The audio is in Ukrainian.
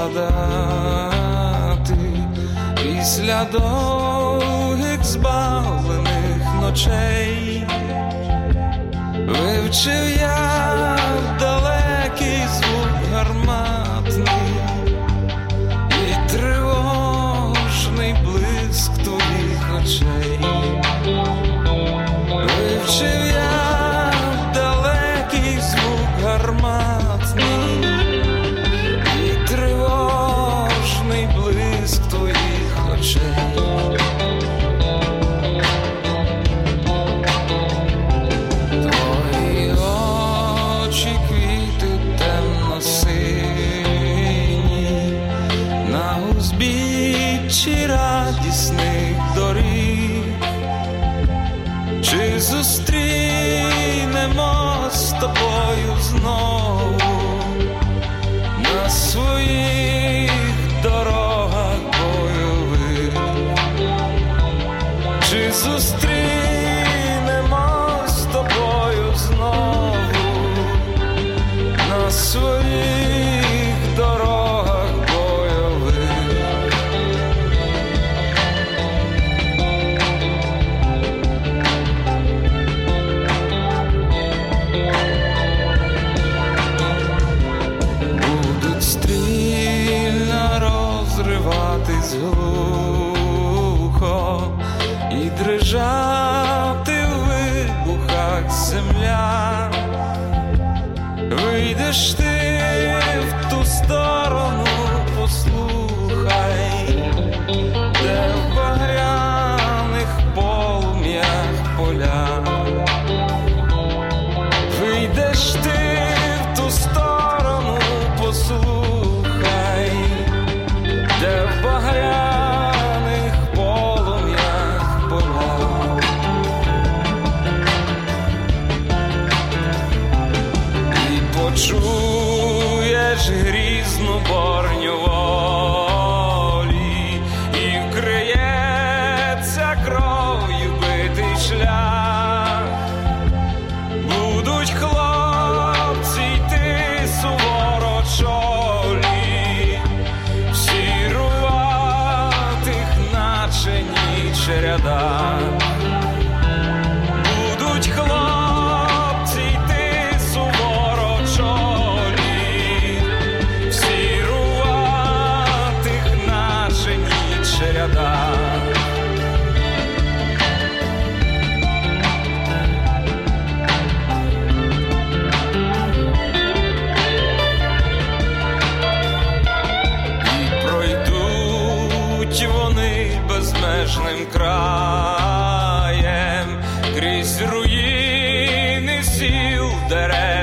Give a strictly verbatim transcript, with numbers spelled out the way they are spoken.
згадати після довгих збавлених ночей. Вивчив я далекий звук гарматний і тривожний блиск твоїх очей. Вивчив я далекий звук гарматний і тривожний блиск твоїх очей. Твої очі квіти темно-сині на узбіччі радісних доріг. Чи зустрінемо з тобою знову на своїх дорогах бойових? Чи зустрінемо з тобою знову на своїх дорогах бойових? Будуть стрільно розриватись глухо і дрижати в вибухах земля. Вийдеш ти в ту сторону, послухай, де в багряних полум'ях поля. Вийдеш ти в ту сторону, послухай, де в багряних полум'ях поля. І почуєш грізну борню волі, і вкриється кров'ю битий шлях. Будуть хлопці йти суворо чолі, всі руватих, наче ніч ряда. Будуть хлопці йти суворо чолі, всі руватих, наче ніч ряда. І пройдуть вони безмежним краєм крізь руїни сіл, дерев